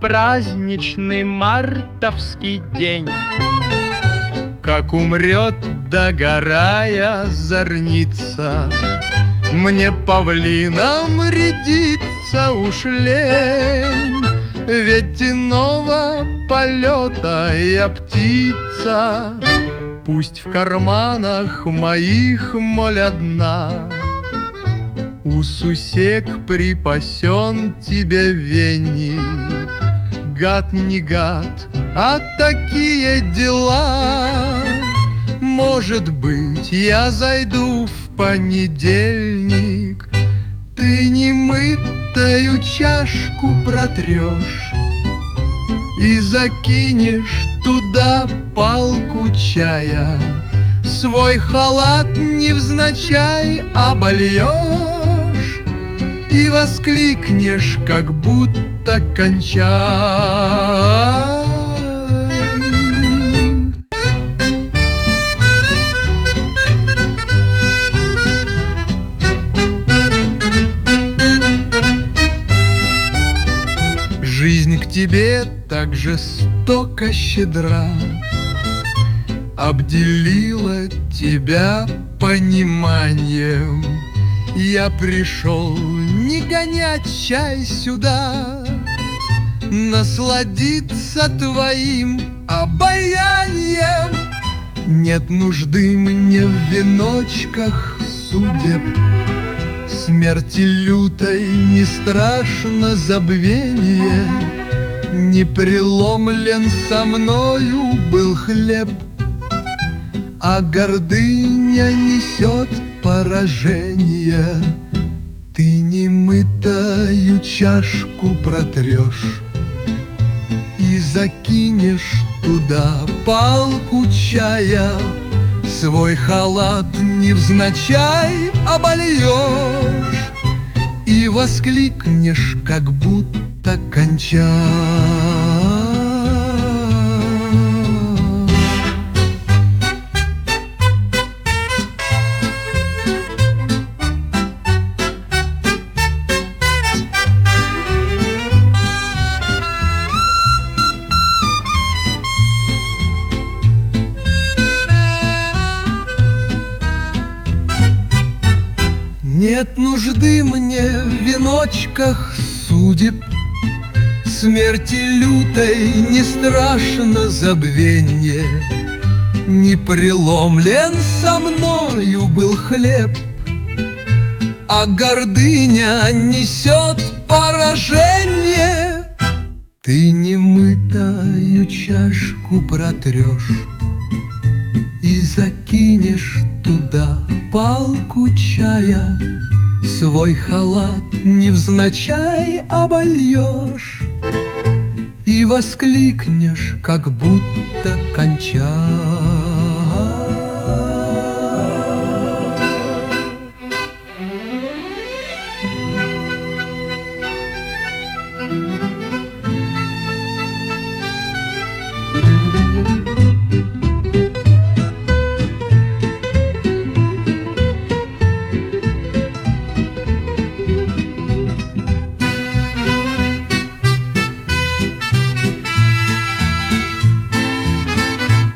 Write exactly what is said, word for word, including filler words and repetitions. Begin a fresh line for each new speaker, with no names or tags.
праздничный мартовский день. Как умрет, догорая зорница, мне павлином рядиться уж лень. Ведь иного полета я птица, пусть в карманах моих моль одна. У сусек припасен тебе веник, гад не гад, а такие дела. Может быть, я зайду в понедельник, ты немытую чашку протрешь и закинешь туда палку чая. Свой халат невзначай обольешь и воскликнешь, как будто кончай. Жизнь к тебе так жестоко щедра, обделила тебя пониманием. Я пришел не гонять чай сюда, насладиться твоим обаянием. Нет нужды мне в веночках судеб, смерти лютой не страшно забвение. Не преломлен со мною был хлеб, а гордыня несет поражение. Ты немытую чашку протрешь и закинешь туда палку чая. Свой халат невзначай обольешь и воскликнешь, как будто кончай. Нет нужды мне в веночках судеб, смерти лютой не страшно забвенье. Не преломлен со мною был хлеб, а гордыня несет поражение. Ты немытую чашку протрешь и закинешь туда палку чая. Свой халат невзначай обольешь и воскликнешь, как будто кончай.